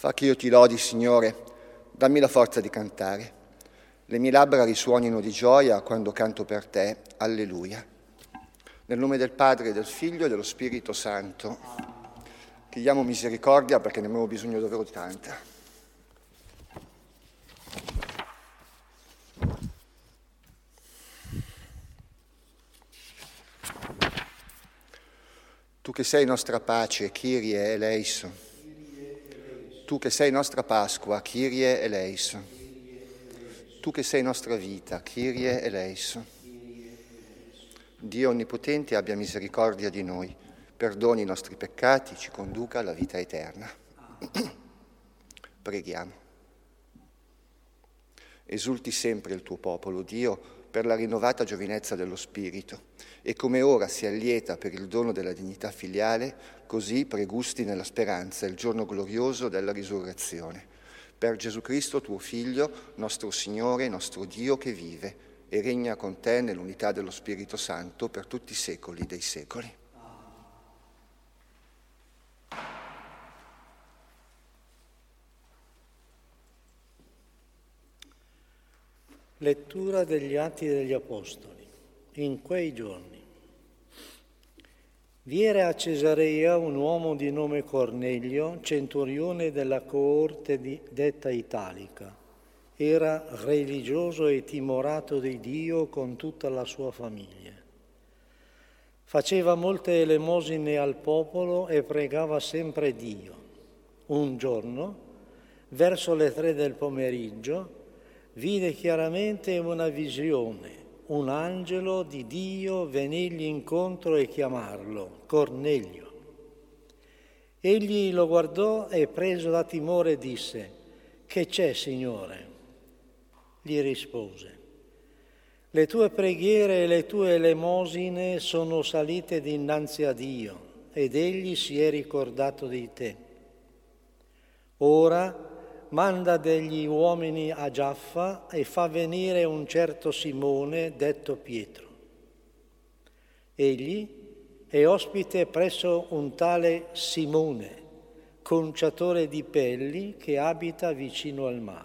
Fa che io ti lodi, Signore, dammi la forza di cantare. Le mie labbra risuonino di gioia quando canto per te. Alleluia. Nel nome del Padre, del Figlio e dello Spirito Santo. Chiediamo misericordia perché ne abbiamo bisogno davvero di tanta. Tu che sei nostra pace, Kyrie eleison. Tu che sei nostra Pasqua, Kyrie eleison. Tu che sei nostra vita, Kyrie eleison. Dio Onnipotente abbia misericordia di noi, perdoni i nostri peccati, ci conduca alla vita eterna. Preghiamo. Esulti sempre il tuo popolo, Dio, per la rinnovata giovinezza dello Spirito, e come ora si allieta per il dono della dignità filiale, così pregusti nella speranza il giorno glorioso della risurrezione. Per Gesù Cristo, tuo Figlio, nostro Signore, nostro Dio che vive e regna con te nell'unità dello Spirito Santo per tutti i secoli dei secoli. Lettura degli Atti degli Apostoli. In quei giorni vi era a Cesarea un uomo di nome Cornelio, centurione della coorte detta Italica. Era religioso e timorato di Dio con tutta la sua famiglia. Faceva molte elemosine al popolo e pregava sempre Dio. Un giorno, verso le 3 del pomeriggio, vide chiaramente una visione, un angelo di Dio venirgli incontro e chiamarlo, Cornelio. Egli lo guardò e preso da timore disse: «Che c'è, Signore?» Gli rispose: «Le tue preghiere e le tue elemosine sono salite dinanzi a Dio, ed Egli si è ricordato di te. Ora manda degli uomini a Giaffa e fa venire un certo Simone, detto Pietro. Egli è ospite presso un tale Simone, conciatore di pelli, che abita vicino al mare».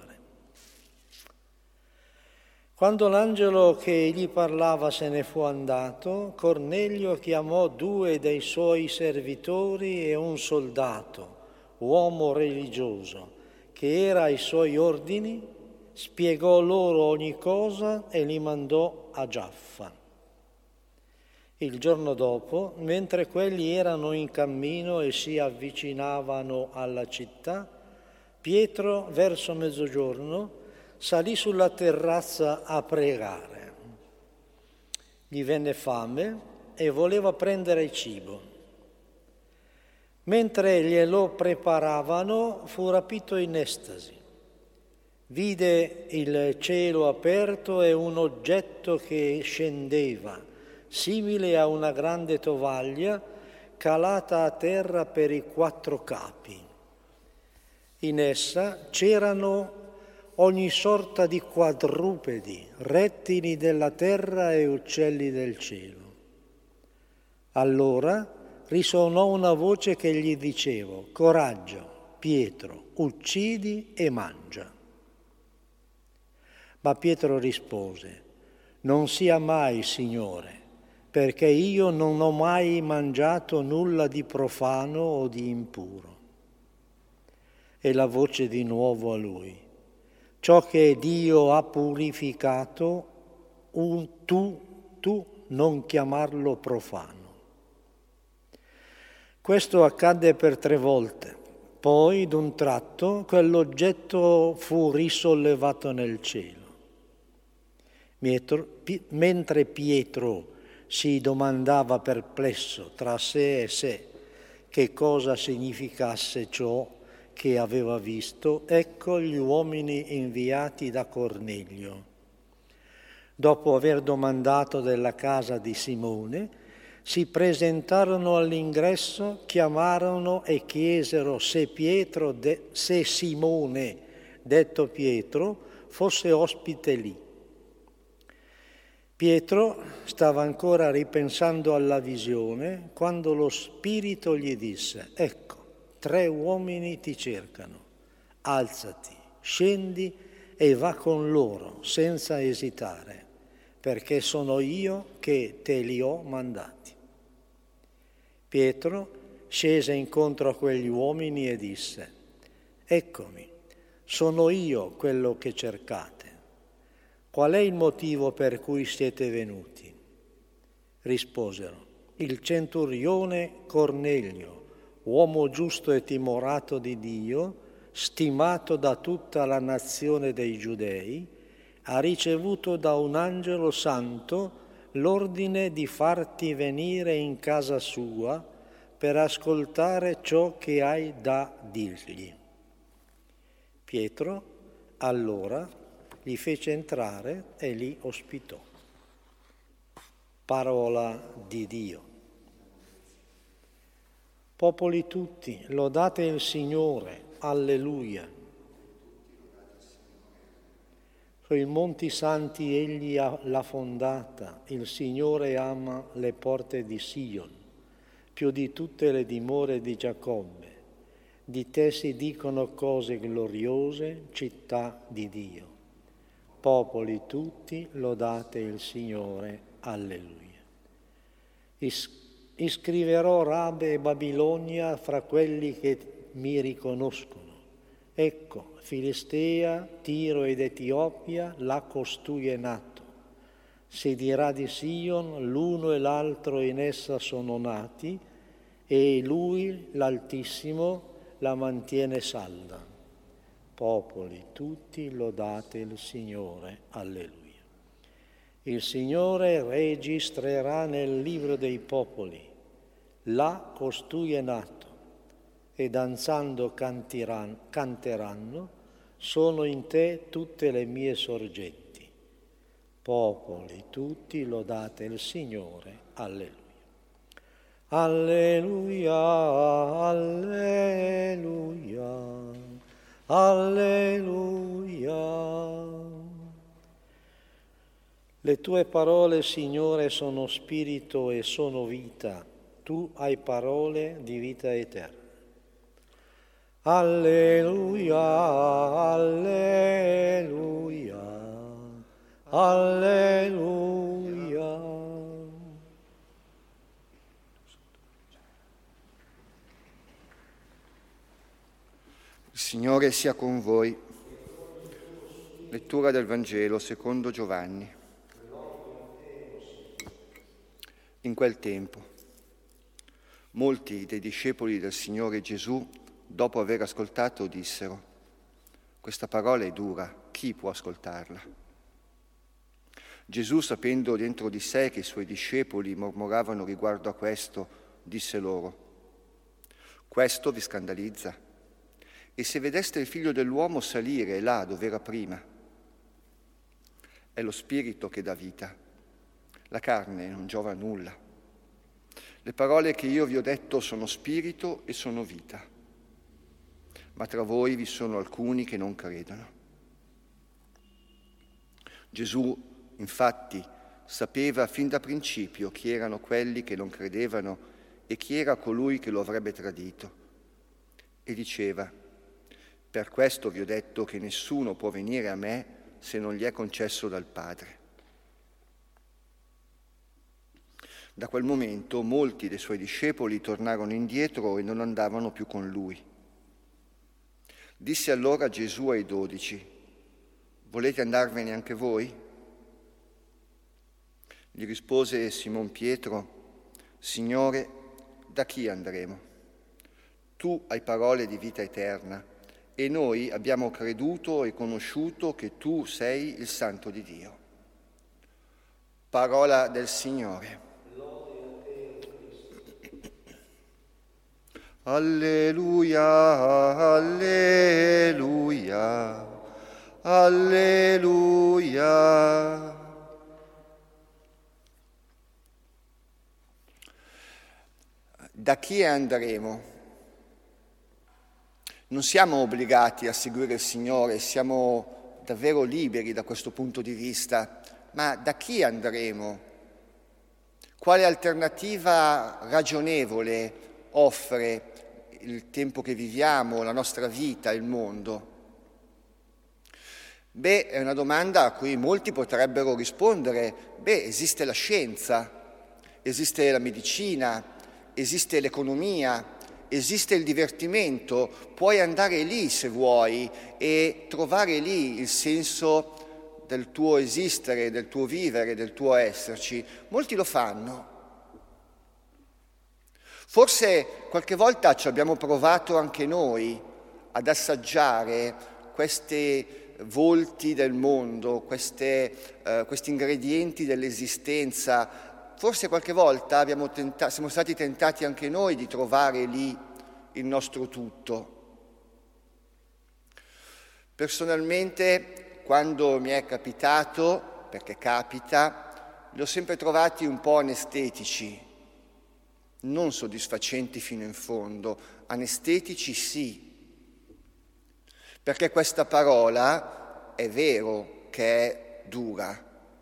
Quando l'angelo che gli parlava se ne fu andato, Cornelio chiamò 2 dei suoi servitori e un soldato, uomo religioso, che era ai suoi ordini, spiegò loro ogni cosa e li mandò a Giaffa. Il giorno dopo, mentre quelli erano in cammino e si avvicinavano alla città, Pietro, verso mezzogiorno, salì sulla terrazza a pregare. Gli venne fame e voleva prendere cibo. Mentre glielo preparavano, fu rapito in estasi. Vide il cielo aperto e un oggetto che scendeva, simile a una grande tovaglia, calata a terra per i 4 capi. In essa c'erano ogni sorta di quadrupedi, rettili della terra e uccelli del cielo. Allora risuonò una voce che gli diceva: «Coraggio, Pietro, uccidi e mangia». Ma Pietro rispose: «Non sia mai, Signore, perché io non ho mai mangiato nulla di profano o di impuro». E la voce di nuovo a lui: «Ciò che Dio ha purificato, tu non chiamarlo profano». Questo accadde per 3 volte. Poi, d'un tratto, quell'oggetto fu risollevato nel cielo. Mentre Pietro si domandava perplesso tra sé e sé che cosa significasse ciò che aveva visto, ecco gli uomini inviati da Cornelio. Dopo aver domandato della casa di Simone, si presentarono all'ingresso, chiamarono e chiesero se Simone, detto Pietro, fosse ospite lì. Pietro stava ancora ripensando alla visione quando lo Spirito gli disse: «Ecco, 3 uomini ti cercano. alzati, scendi e va con loro senza esitare, perché sono io che te li ho mandati. Pietro scese incontro a quegli uomini e disse: Eccomi, sono io quello che cercate. Qual è il motivo per cui siete venuti? Risposero: il centurione Cornelio, uomo giusto e timorato di Dio, stimato da tutta la nazione dei Giudei, ha ricevuto da un angelo santo l'ordine di farti venire in casa sua per ascoltare ciò che hai da dirgli. Pietro allora li fece entrare e li ospitò. Parola di Dio. Popoli tutti, lodate il Signore, alleluia. Sui monti santi egli l'ha fondata, il Signore ama le porte di Sion, più di tutte le dimore di Giacobbe. Di te si dicono cose gloriose, città di Dio. Popoli tutti, lodate il Signore, alleluia. Iscriverò Rabe e Babilonia fra quelli che mi riconoscono. Ecco, Filistea, Tiro ed Etiopia, là costui è nato. Si dirà di Sion, l'uno e l'altro in essa sono nati, e lui, l'Altissimo, la mantiene salda. Popoli tutti, lodate il Signore, alleluia. Il Signore registrerà nel libro dei popoli, là costui è nato, e danzando canteranno, sono in te tutte le mie sorgenti. Popoli tutti, lodate il Signore, alleluia. Alleluia, alleluia, alleluia. Le tue parole, Signore, sono spirito e sono vita. Tu hai parole di vita eterna. Alleluia, alleluia, alleluia. Il Signore sia con voi. Lettura del Vangelo secondo Giovanni. In quel tempo, molti dei discepoli del Signore Gesù, dopo aver ascoltato, dissero: questa parola è dura, chi può ascoltarla? Gesù, sapendo dentro di sé che i suoi discepoli mormoravano riguardo a questo, disse loro: questo vi scandalizza? E se vedeste il Figlio dell'uomo salire là dove era prima? È lo Spirito che dà vita, la carne non giova a nulla. Le parole che io vi ho detto sono spirito e sono vita, ma tra voi vi sono alcuni che non credono. Gesù, infatti, sapeva fin da principio chi erano quelli che non credevano e chi era colui che lo avrebbe tradito. E diceva: per questo vi ho detto che nessuno può venire a me se non gli è concesso dal Padre. Da quel momento molti dei suoi discepoli tornarono indietro e non andavano più con lui. Disse allora Gesù ai 12: volete andarvene anche voi? Gli rispose Simon Pietro: Signore, da chi andremo? Tu hai parole di vita eterna e noi abbiamo creduto e conosciuto che tu sei il Santo di Dio. Parola del Signore. Alleluia, alleluia, alleluia. Da chi andremo? Non siamo obbligati a seguire il Signore, siamo davvero liberi da questo punto di vista, ma da chi andremo? Quale alternativa ragionevole offre il tempo che viviamo, la nostra vita, il mondo? È una domanda a cui molti potrebbero rispondere: esiste la scienza, esiste la medicina, esiste l'economia, esiste il divertimento, puoi andare lì se vuoi e trovare lì il senso del tuo esistere, del tuo vivere, del tuo esserci. Molti lo fanno. Forse qualche volta ci abbiamo provato anche noi ad assaggiare questi volti del mondo, questi ingredienti dell'esistenza. Forse qualche volta siamo stati tentati anche noi di trovare lì il nostro tutto. Personalmente, quando mi è capitato, perché capita, li ho sempre trovati un po' anestetici, non soddisfacenti fino in fondo, anestetici sì, perché questa parola è vero che è dura.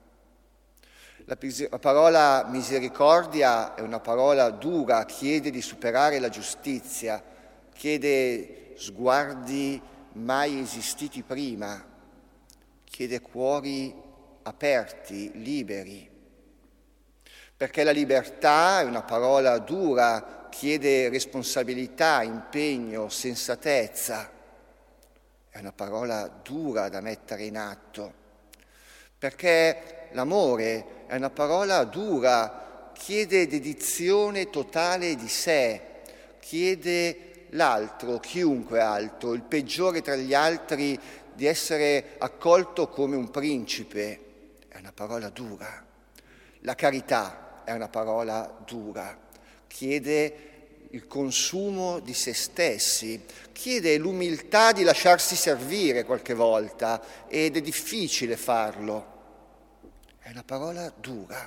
La parola misericordia è una parola dura, chiede di superare la giustizia, chiede sguardi mai esistiti prima, chiede cuori aperti, liberi. Perché la libertà è una parola dura, chiede responsabilità, impegno, sensatezza. È una parola dura da mettere in atto. Perché l'amore è una parola dura, chiede dedizione totale di sé, chiede l'altro, chiunque altro, il peggiore tra gli altri, di essere accolto come un principe. È una parola dura. La carità è una parola dura, chiede il consumo di se stessi, chiede l'umiltà di lasciarsi servire qualche volta ed è difficile farlo. È una parola dura.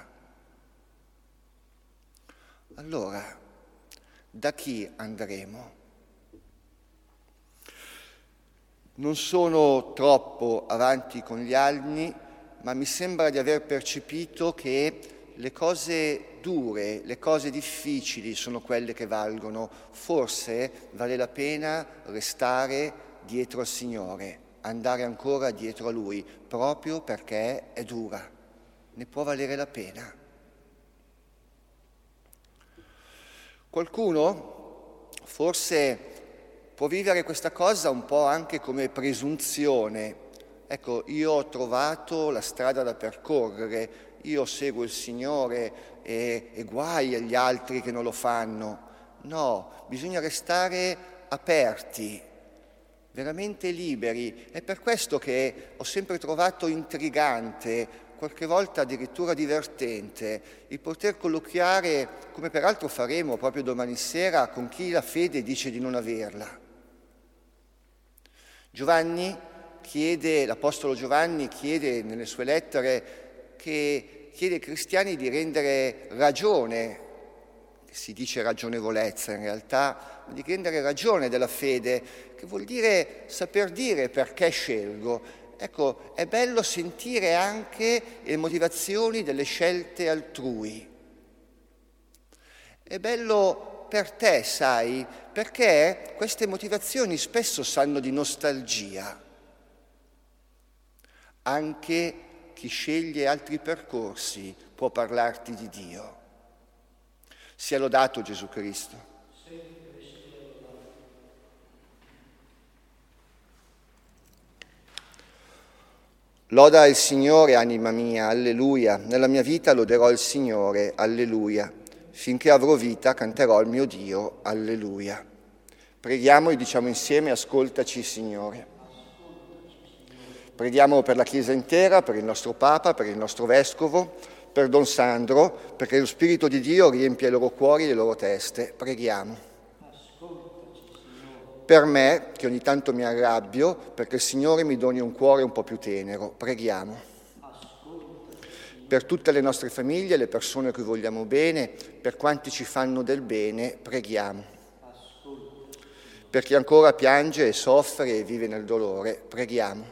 Allora, da chi andremo? Non sono troppo avanti con gli anni, ma mi sembra di aver percepito che le cose dure, le cose difficili sono quelle che valgono. Forse vale la pena restare dietro al Signore, andare ancora dietro a Lui, proprio perché è dura. Ne può valere la pena. Qualcuno forse può vivere questa cosa un po' anche come presunzione. Ecco, io ho trovato la strada da percorrere, io seguo il Signore e guai agli altri che non lo fanno. No, bisogna restare aperti, veramente liberi. È per questo che ho sempre trovato intrigante, qualche volta addirittura divertente, il poter colloquiare, come peraltro faremo proprio domani sera, con chi la fede dice di non averla. L'Apostolo Giovanni chiede nelle sue lettere chiede ai cristiani di rendere ragione, si dice ragionevolezza in realtà, di rendere ragione della fede, che vuol dire saper dire perché scelgo. Ecco, è bello sentire anche le motivazioni delle scelte altrui. È bello per te, sai, perché queste motivazioni spesso sanno di nostalgia. Anche chi sceglie altri percorsi può parlarti di Dio. Sia lodato Gesù Cristo. Loda il Signore, anima mia, alleluia. Nella mia vita loderò il Signore, alleluia. Finché avrò vita canterò il mio Dio, alleluia. Preghiamo e diciamo insieme: ascoltaci, Signore. Preghiamo per la Chiesa intera, per il nostro Papa, per il nostro Vescovo, per Don Sandro, perché lo Spirito di Dio riempia i loro cuori e le loro teste. Preghiamo. Per me, che ogni tanto mi arrabbio, perché il Signore mi doni un cuore un po' più tenero. Preghiamo. Per tutte le nostre famiglie, le persone a cui vogliamo bene, per quanti ci fanno del bene, preghiamo. Per chi ancora piange e soffre e vive nel dolore, preghiamo.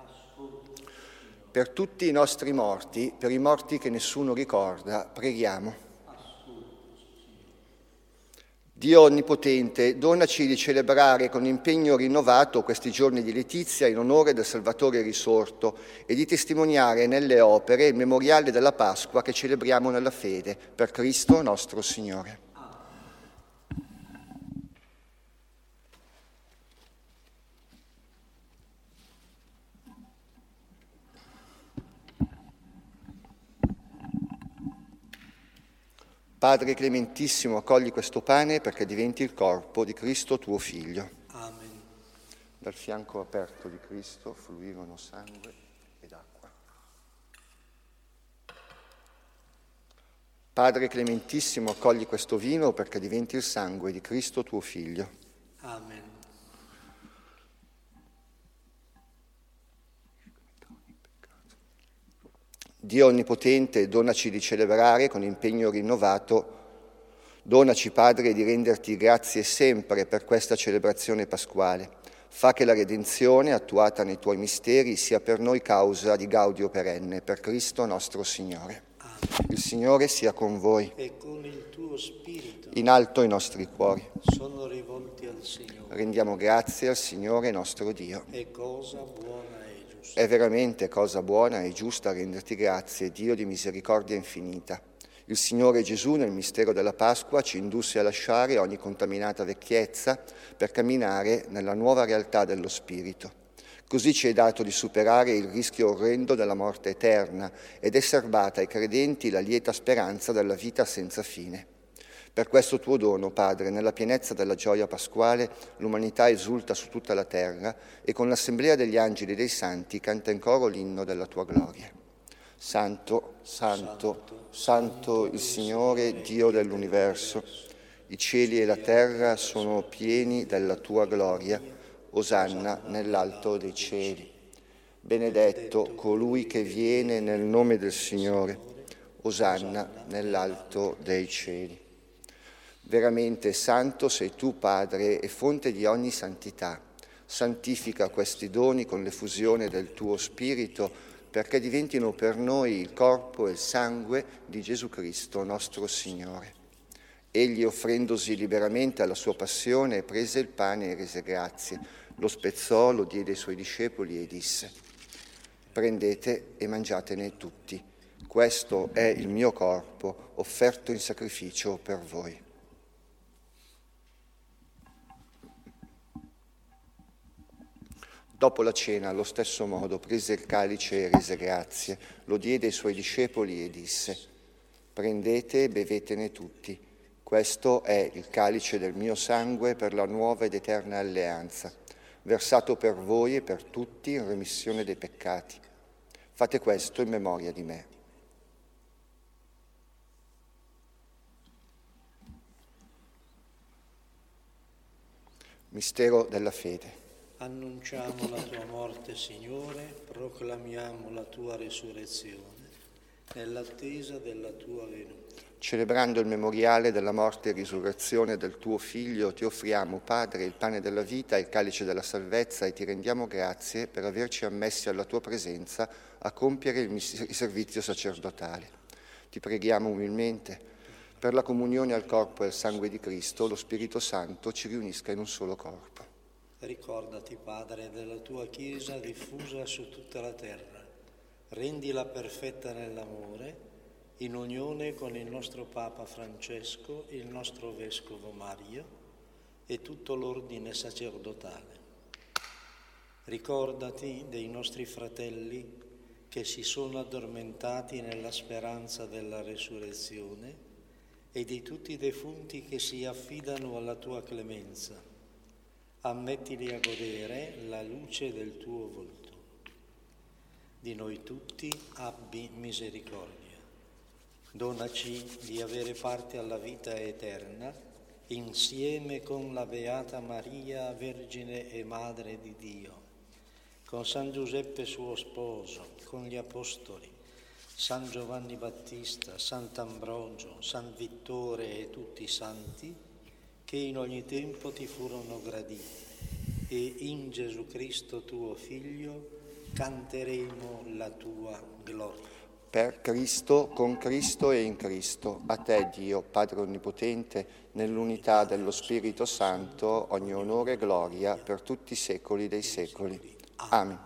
Per tutti i nostri morti, per i morti che nessuno ricorda, preghiamo. Dio Onnipotente, donaci di celebrare con impegno rinnovato questi giorni di letizia in onore del Salvatore risorto e di testimoniare nelle opere il memoriale della Pasqua che celebriamo nella fede, per Cristo nostro Signore. Padre clementissimo, accogli questo pane perché diventi il corpo di Cristo tuo Figlio. Amen. Dal fianco aperto di Cristo fluivano sangue ed acqua. Padre clementissimo, accogli questo vino perché diventi il sangue di Cristo tuo Figlio. Amen. Dio Onnipotente, donaci di celebrare con impegno rinnovato. Donaci, Padre, di renderti grazie sempre per questa celebrazione pasquale. Fa che la redenzione, attuata nei tuoi misteri, sia per noi causa di gaudio perenne, per Cristo nostro Signore. Amen. Il Signore sia con voi. E con il tuo spirito. In alto i nostri cuori. Sono rivolti al Signore. Rendiamo grazie al Signore nostro Dio. È cosa buona e giusta. È veramente cosa buona e giusta renderti grazie, Dio di misericordia infinita. Il Signore Gesù, nel mistero della Pasqua, ci indusse a lasciare ogni contaminata vecchiezza per camminare nella nuova realtà dello Spirito. Così ci è dato di superare il rischio orrendo della morte eterna ed è serbata ai credenti la lieta speranza della vita senza fine. Per questo tuo dono, Padre, nella pienezza della gioia pasquale, l'umanità esulta su tutta la terra e con l'assemblea degli angeli e dei santi canta in coro l'inno della tua gloria. Santo, santo, santo il Signore, Dio dell'universo. I cieli e la terra sono pieni della tua gloria. Osanna nell'alto dei cieli. Benedetto colui che viene nel nome del Signore. Osanna nell'alto dei cieli. Veramente santo sei tu, Padre, e fonte di ogni santità. Santifica questi doni con l'effusione del tuo Spirito, perché diventino per noi il corpo e il sangue di Gesù Cristo, nostro Signore. Egli, offrendosi liberamente alla sua passione, prese il pane e rese grazie, lo spezzò, lo diede ai suoi discepoli e disse: prendete e mangiatene tutti. Questo è il mio corpo, offerto in sacrificio per voi. Dopo la cena, allo stesso modo, prese il calice e rese grazie, lo diede ai suoi discepoli e disse: prendete e bevetene tutti. Questo è il calice del mio sangue per la nuova ed eterna alleanza, versato per voi e per tutti in remissione dei peccati. Fate questo in memoria di me. Mistero della fede. Annunciamo la tua morte, Signore, proclamiamo la tua resurrezione, nell'attesa della tua venuta. Celebrando il memoriale della morte e risurrezione del tuo Figlio, ti offriamo, Padre, il pane della vita e il calice della salvezza e ti rendiamo grazie per averci ammessi alla tua presenza a compiere il servizio sacerdotale. Ti preghiamo umilmente, per la comunione al corpo e al sangue di Cristo, lo Spirito Santo ci riunisca in un solo corpo. Ricordati, Padre, della tua Chiesa diffusa su tutta la terra. Rendila perfetta nell'amore, in unione con il nostro Papa Francesco, il nostro Vescovo Mario e tutto l'ordine sacerdotale. Ricordati dei nostri fratelli che si sono addormentati nella speranza della resurrezione e di tutti i defunti che si affidano alla tua clemenza. Ammettili a godere la luce del tuo volto. Di noi tutti abbi misericordia. Donaci di avere parte alla vita eterna insieme con la Beata Maria, Vergine e Madre di Dio, con San Giuseppe suo sposo, con gli Apostoli, San Giovanni Battista, Sant'Ambrogio, San Vittore e tutti i santi che in ogni tempo ti furono graditi, e in Gesù Cristo tuo Figlio canteremo la tua gloria. Per Cristo, con Cristo e in Cristo, a te Dio, Padre Onnipotente, nell'unità dello Spirito Santo, ogni onore e gloria per tutti i secoli dei secoli. Amen.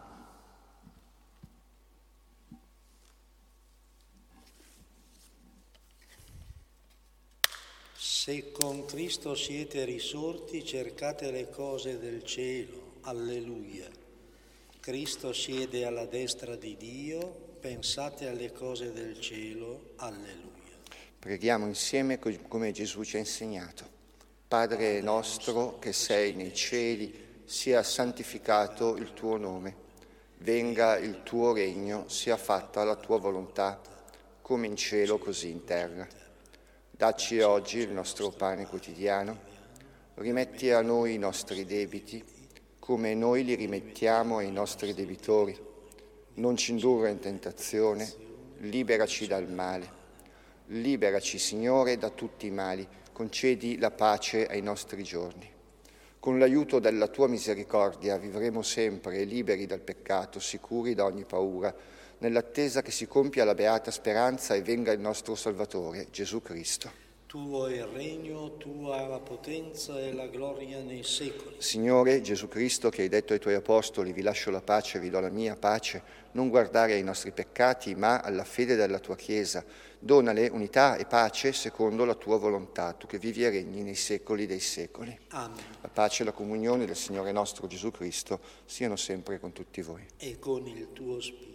Se con Cristo siete risorti, cercate le cose del cielo. Alleluia. Cristo siede alla destra di Dio, pensate alle cose del cielo. Alleluia. Preghiamo insieme come Gesù ci ha insegnato. Padre nostro che sei nei cieli, sia santificato il tuo nome. Venga il tuo regno, sia fatta la tua volontà, come in cielo così in terra. Dacci oggi il nostro pane quotidiano. Rimetti a noi i nostri debiti, come noi li rimettiamo ai nostri debitori. Non ci indurre in tentazione, liberaci dal male. Liberaci, Signore, da tutti i mali, concedi la pace ai nostri giorni. Con l'aiuto della tua misericordia vivremo sempre liberi dal peccato, sicuri da ogni paura, nell'attesa che si compia la beata speranza e venga il nostro Salvatore, Gesù Cristo. Tuo è il regno, tua la potenza e la gloria nei secoli. Signore Gesù Cristo, che hai detto ai tuoi apostoli, vi lascio la pace, vi do la mia pace, non guardare ai nostri peccati, ma alla fede della tua Chiesa. Donale unità e pace secondo la tua volontà, tu che vivi e regni nei secoli dei secoli. Amen. La pace e la comunione del Signore nostro Gesù Cristo siano sempre con tutti voi. E con il tuo spirito.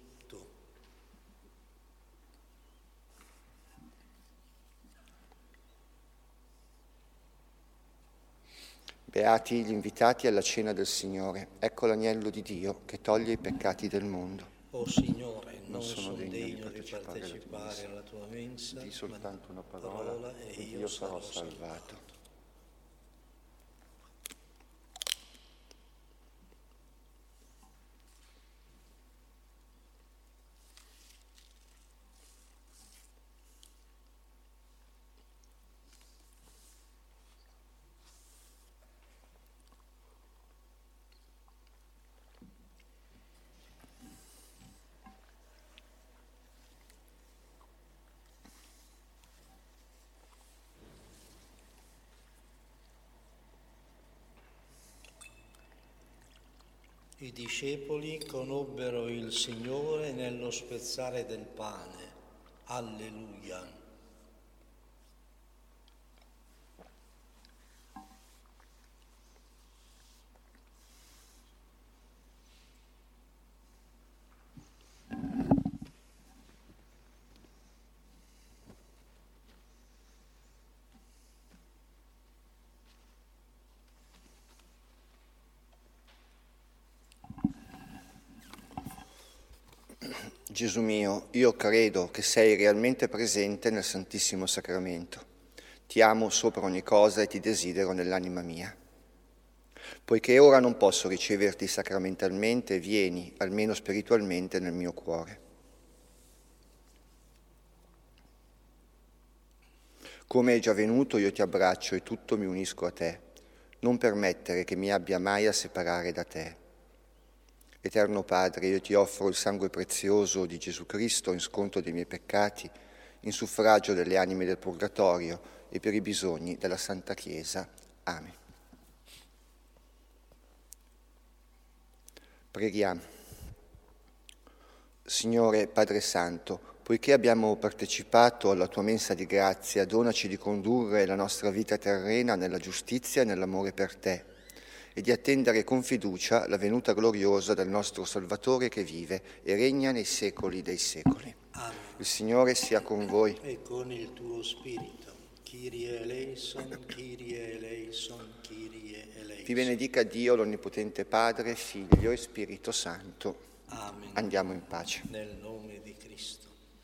Beati gli invitati alla cena del Signore. Ecco l'agnello di Dio che toglie i peccati del mondo. O Signore, non sono degno degno di partecipare alla tua mensa, di soltanto una parola e io sarò salvato. I discepoli conobbero il Signore nello spezzare del pane. Alleluia. Gesù mio, io credo che sei realmente presente nel Santissimo Sacramento. Ti amo sopra ogni cosa e ti desidero nell'anima mia. Poiché ora non posso riceverti sacramentalmente, vieni, almeno spiritualmente, nel mio cuore. Come è già venuto, io ti abbraccio e tutto mi unisco a te. Non permettere che mi abbia mai a separare da te. Eterno Padre, io ti offro il sangue prezioso di Gesù Cristo in sconto dei miei peccati, in suffragio delle anime del purgatorio e per i bisogni della Santa Chiesa. Amen. Preghiamo. Signore Padre Santo, poiché abbiamo partecipato alla tua mensa di grazia, donaci di condurre la nostra vita terrena nella giustizia e nell'amore per te, e di attendere con fiducia la venuta gloriosa del nostro Salvatore che vive e regna nei secoli dei secoli. Amen. Il Signore sia con voi. E con il tuo spirito. Kyrie eleison, Kyrie eleison, Kyrie eleison. Vi benedica Dio, l'Onnipotente Padre, Figlio e Spirito Santo. Amen. Andiamo in pace. Nel nome di Cristo.